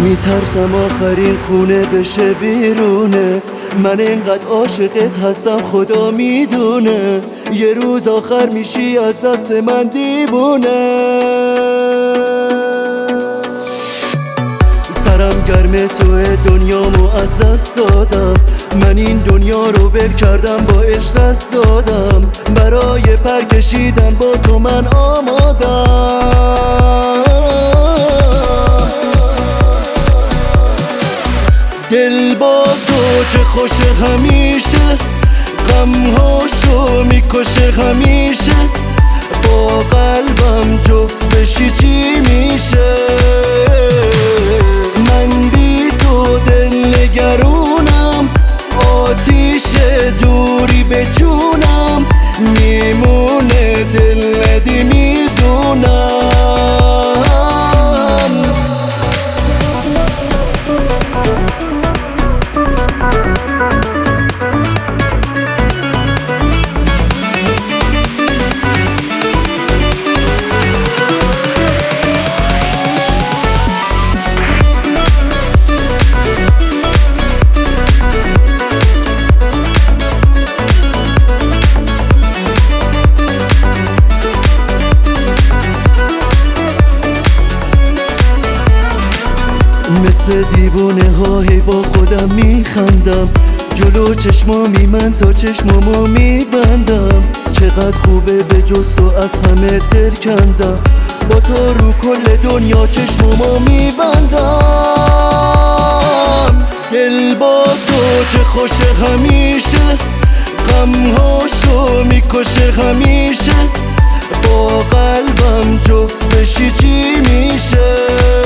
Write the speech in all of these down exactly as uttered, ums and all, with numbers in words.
میترسم آخرین خونه بشه ویرونه. من اینقدر عاشقت هستم خدا میدونه. یه روز آخر میشی از دست من دیوونه. سرم گرم توه دنیامو از دست دادم. من این دنیا رو ول کردم با عشق دست دادم. برای پر کشیدن با تو من آمادم. دل با تو چه خوشه همیشه، غمهاشو میکشه همیشه. با قلبم جفت بشی چی میشه؟ من بی تو دل نگرونم، آتیش دوری به جونم. میمونه دل ندی میدونم. مثل دیوونه هایی با خودم میخندم. جلو چشمامی من تا چشمامو میبندم. چقدر خوبه به جز تو از همه دل کندم. با تو رو کل دنیا چشمامو میبندم. دل با تو چه خوشه همیشه، غمهاشو میکشه همیشه. با قلبم جفت بشی چی میشه؟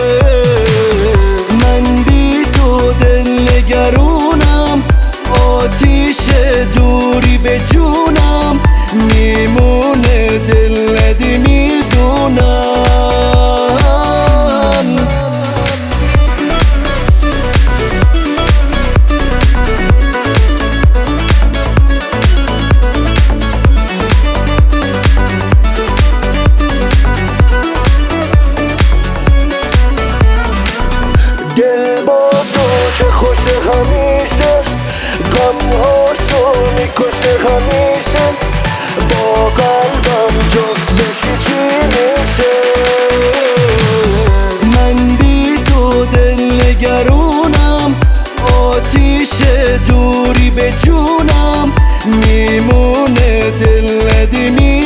من بی تو دل نگرونم، آتیش دوری به جونم. میمونه دل ندی میدونم. دل با تو چه خوشه همیشه، غمهاشو میکشه همیشه. با قلبم جفت بشی چی میشه؟ من بی تو دل نگرونم، آتیش دوری به جونم. میمونه دل ندی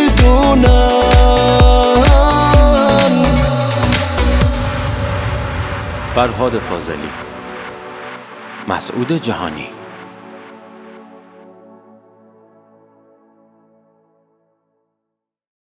میدونم. فرهاد فاضلی، مسعود جهانی.